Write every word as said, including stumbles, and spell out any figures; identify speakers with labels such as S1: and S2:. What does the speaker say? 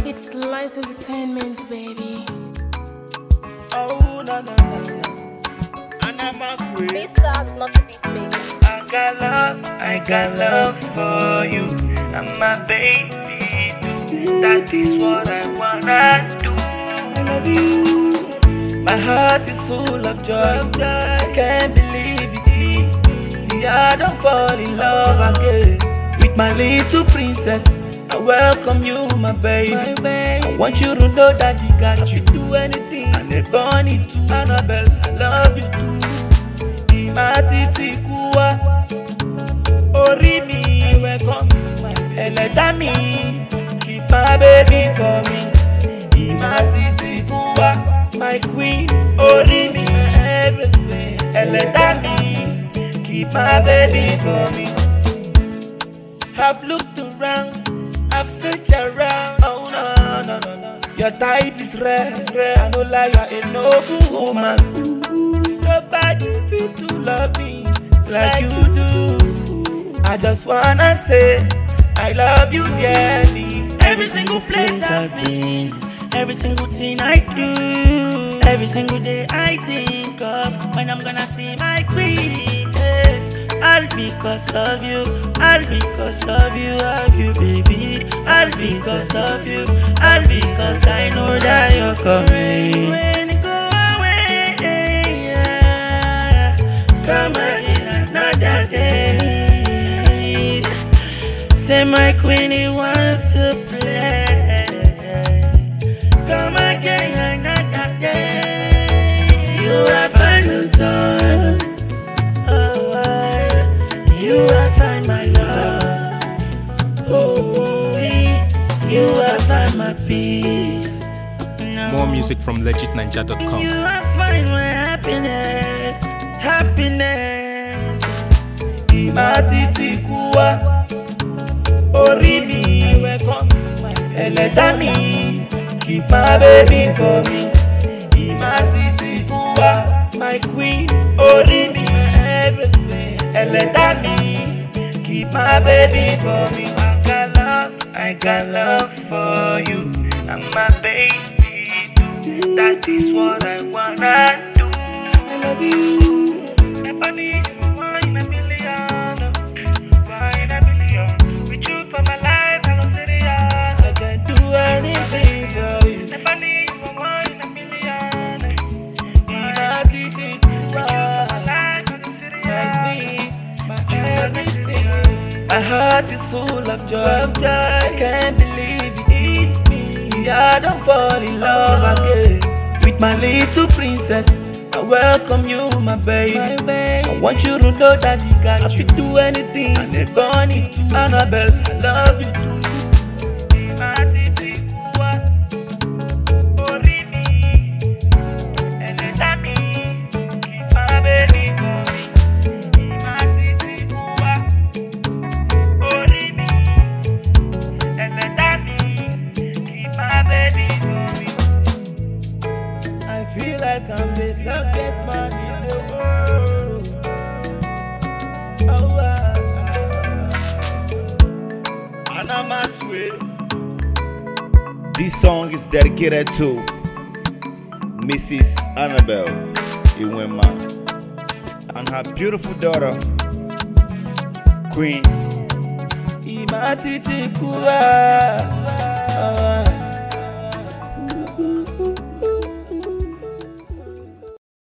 S1: It's Lice Entertainment, baby.
S2: Oh, na na na na. And I must wait.
S3: Beat start, not a beat maker.
S2: I got love, I got love for you. And my baby too. That is what I wanna do. I love you. My heart is full of joy. I can't believe it hits me. See, I don't fall in love again with my little princess. I welcome you, my baby. my baby. I want you to know that he got you. Do anything. And a bunny too. Annabelle, I love you too. Imatiti kuwa Orimi, welcome my Eleda me. Keep my baby for me. Imatiti kuwa, my queen. Orimi, everything. Eleda me. Keep my baby for me. Have looked around, I've searched around. Oh no, no, no, no. Your type is rare, is rare. I know like you're a noble woman. Ooh, nobody fit to love me like you do. I just wanna say I love you dearly. Every single place I've been, every single thing I do, every single day I think of when I'm gonna see my queen. Yeah. All because of you, all because of you, of you, baby. All because of you, all because I know that you're coming. When you go away, yeah, come again another day. Say my queenie wants to play. Come again another day. You have found the sun. You will find my love. Oh, you will find my peace. No.
S4: More music from legit ninja dot com.
S2: You will find my happiness. Happiness. Imatiti kuwa Orimi, welcome my Eleda me. Keep my baby for me. Imatiti kuwa, my queen. Orimi, everything. Eleda me, keep my baby for me. I got love, I got love for you. And my baby too. That is what I wanna do. I love you. If I need one in a million, one in a million. With you for my life, I go serious. I can do anything for you. If I need one in a million, Imatiti kuwa. My heart is full of joy. I can't believe it hits me. See, I don't fall in love again with my little princess. I welcome you, my baby. my baby. I want you to know that he got you. I do anything. And a bunny too. Annabelle, I love you too. I feel like I'm the luckiest man in the world. Oh, ah, and I must wait. This song is dedicated to Missus Annabelle Iwema and her beautiful daughter, Queen Imatiti kuwa.